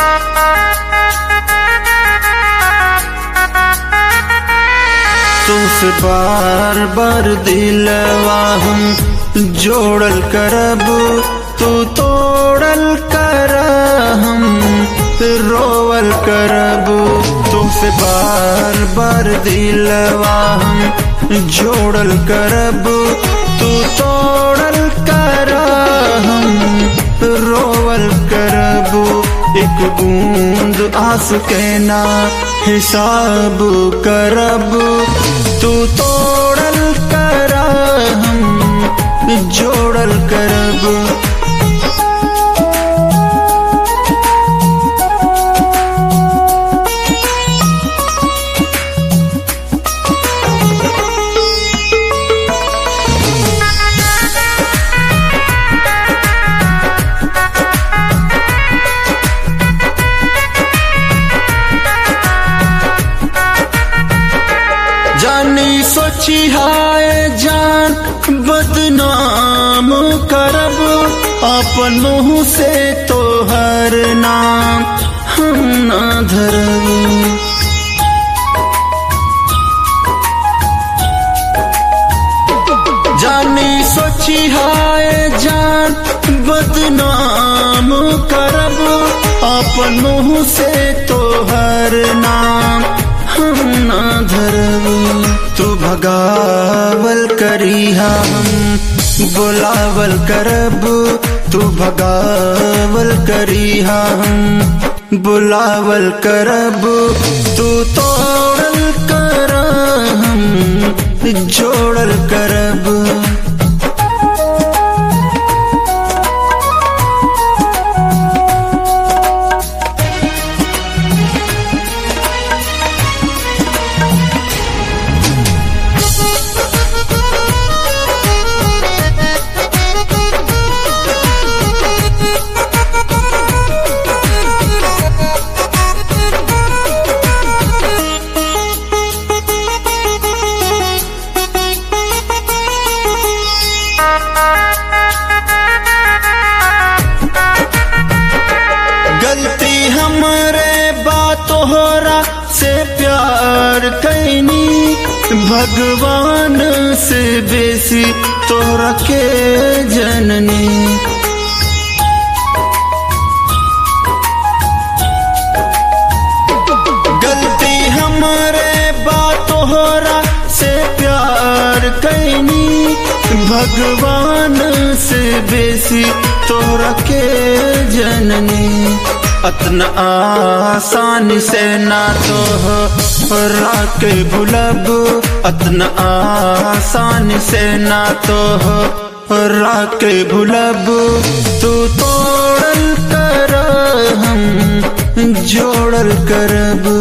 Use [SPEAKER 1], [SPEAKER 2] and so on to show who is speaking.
[SPEAKER 1] तुझसे बार बार दिलवा हम जोड़ल करब, तू तोड़ल कर हम रोवल करब। तुझसे बार बार दिलवा हम जोड़ल करब, तू तोड़ल कर हम रोवल करब। एक बूंद आंसू के ना हिसाब करब, तू तोड़ल कर हम जोड़ल करब। जानी सोची हाय जान बदनाम करब, अपन मुँह से तो हर नाम हम ना धरब। जानी सोची हाय जान बदनाम करब, अपन मुँह से तो हर नाम हम ना धरब। तू भगावल करिहा हम बुलावल करब, तू भगावल करिहा हम बुलावल करब। तू तोड़ल कर हम जोड़ल करब। गलती हमरे तोहरा से प्यार कैनी, भगवान से बेसी तोहरा के जननी। गलती हमरे तोहरा से प्यार कैनी, भगवान से बेसी तोहरा के जननी। अतना आसानी से ना तोहरा के भुलब, अतना आसानी से ना तोहरा के भुलब। तू तोड़ल कर हम जोड़ल करब।